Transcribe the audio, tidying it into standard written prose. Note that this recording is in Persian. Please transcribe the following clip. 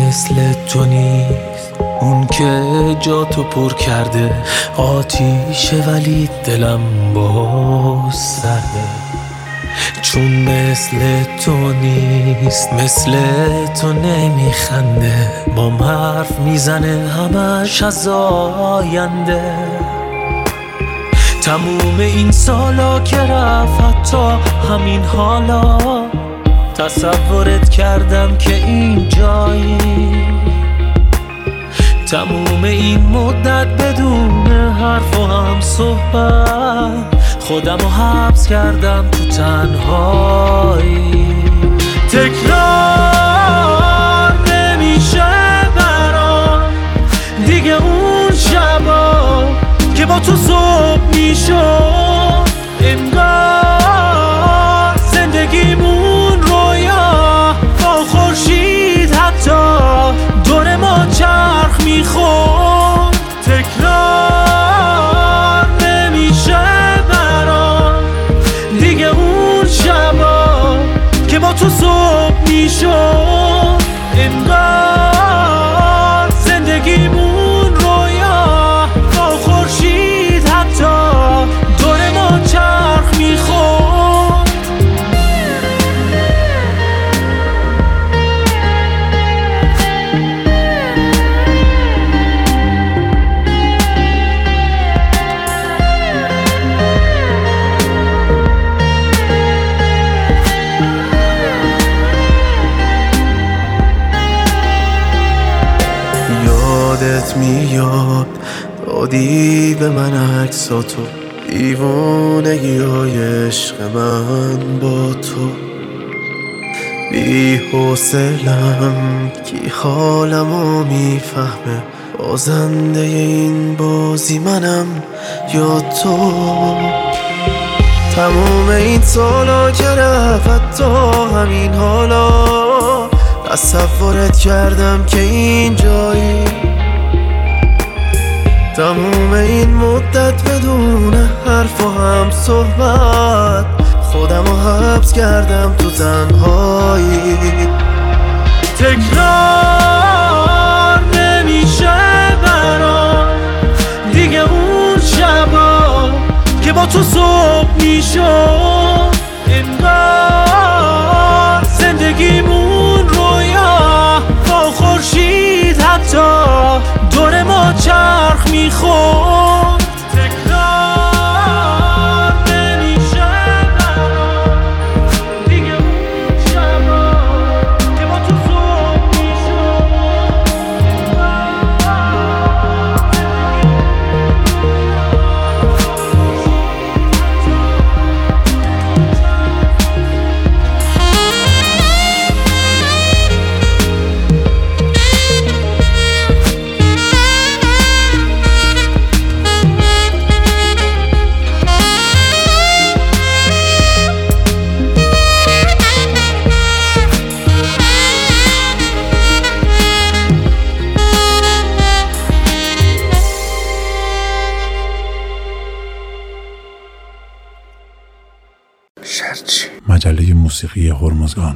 مثل تو نیست، اون که جا تو پر کرده آتیشه ولی دلم باز سرده. چون مثل تو نیست، مثل تو نمیخنده، بام حرف میزنه همش از آینده. تموم این سالا که رفت، حتی همین حالا تصورت کردم که این جایی. تموم این مدت بدون حرف و هم صحبت خودم رو حبس کردم تو تنهایی. تکرار نمیشه برام دیگه اون شبا که با تو صبح میشد. انگار زندگیمون رویا با خورشید حتی دور ما چرخ میخورد. تکرار نمیشه برام دیگه اون شبا که با تو صبح میشد. انگار زندگیمون رویا با خورشید حتی دور ما چرخ میخورد. یادت میاد دادی به من عکساتو، دیوونگی های عشق من با تو. بی حوصله‌ام کی حالمو میفهمه، بازنده این بازی منم یا تو. تموم این سالا که رفت تا همین حالا تصورت کردم که این جایی. تموم این مدت بدون حرف و هم صحبت خودم رو حبس کردم تو تنهایی. تکرار نمیشه برام دیگه اون شبا که با تو صبح میشد. انگار زندگیمون رویا با خورشید حتی دور ما چرخ میخورد. تکرار نمیشه برام دیگه اون شبا که با تو صبح میشد. مجله موسیقی هرمزگان.